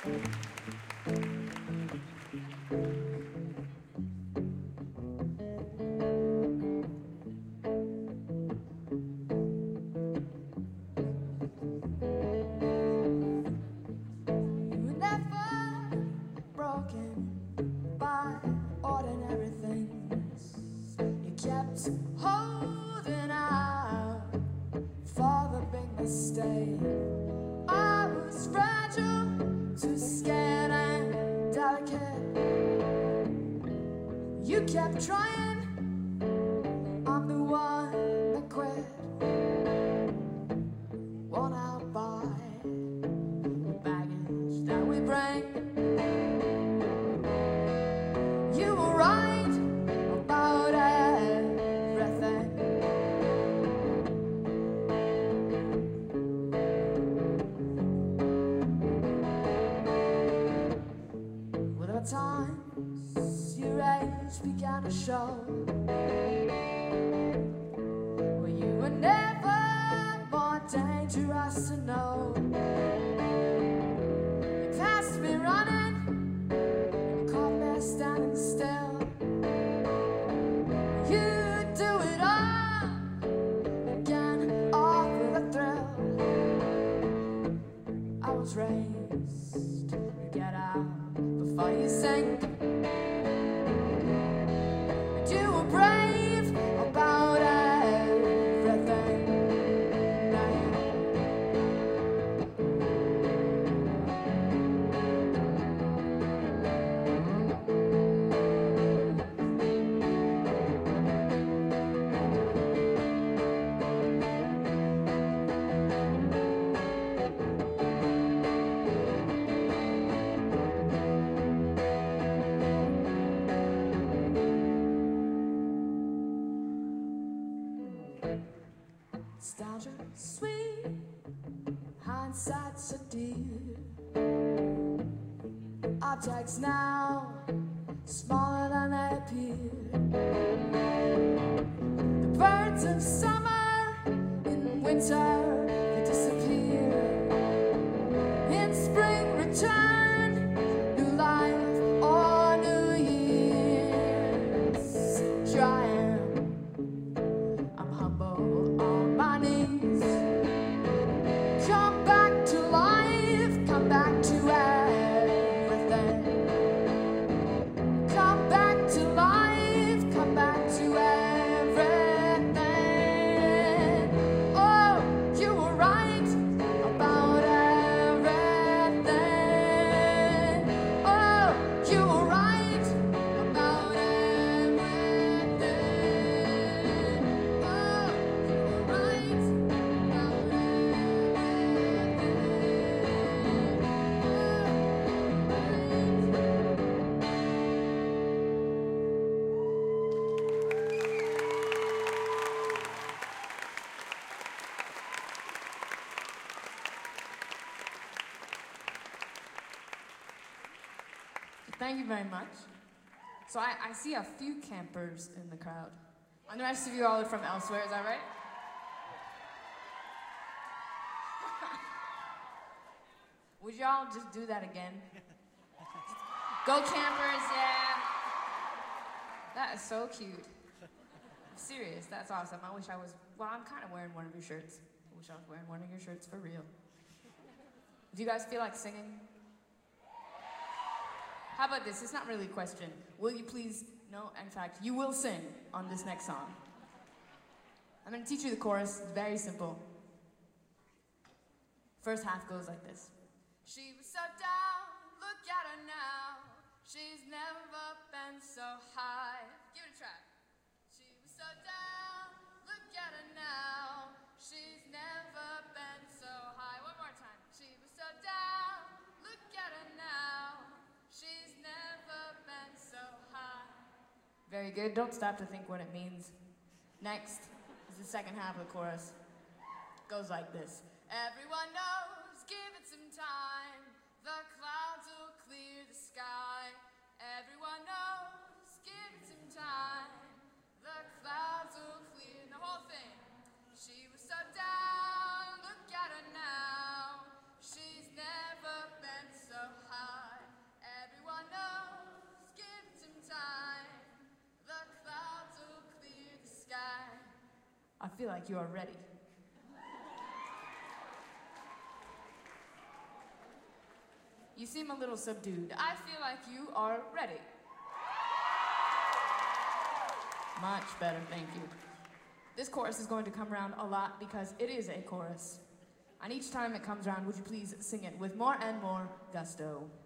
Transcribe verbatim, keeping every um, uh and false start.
Holding out for the big mistake. I was fragile, too scared and delicate. You kept trying, I'm the one that quit. Worn out by the baggage that we bring. You were right about everything. Well, there were times your age began to show, where you were never more dangerous to know. You passed me running, you caught me standing still. You do it all again, all with a thrill. I was raised to get out before you sink. And you were brave about everything. Nostalgia, sweet, hindsight's a dear. Objects now, smaller than they appear. The birds of summer, in winter, they disappear. In spring, return, new life or new years. Trying, I'm humble on my knees. Come back to life, come back to everything. Come back to life, come back to everything. Oh, you were right about everything. Oh, you were right about everything. Oh, you were right about Thank you very much. So I, I see a few campers in the crowd. And the rest of you all are from elsewhere, is that right? Would y'all just do that again? Go campers, yeah. That is so cute. I'm serious, that's awesome. I wish I was, well, I'm kind of wearing one of your shirts. I wish I was wearing one of your shirts for real. Do you guys feel like singing? How about this? It's not really a question. Will you please, no, in fact, you will sing on this next song. I'm gonna teach you the chorus, it's very simple. First half goes like this. She was so down, look at her now. She's never been so high. Give it a try. She was so down, look at her now. She's never been so high. One more time. She was so down, look at her now. She's never been so high. Very good. Don't stop to think what it means. Next is the second half of the chorus. Goes like this. Everyone knows, give it some time. The clouds will clear the sky. Everyone knows, give it some time. The clouds will clear the whole thing. She was so down, look at her now. She's never been so high. I feel like you are ready. You seem a little subdued. I feel like you are ready. Much better, thank you. This chorus is going to come around a lot because it is a chorus. And each time it comes around, would you please sing it with more and more gusto?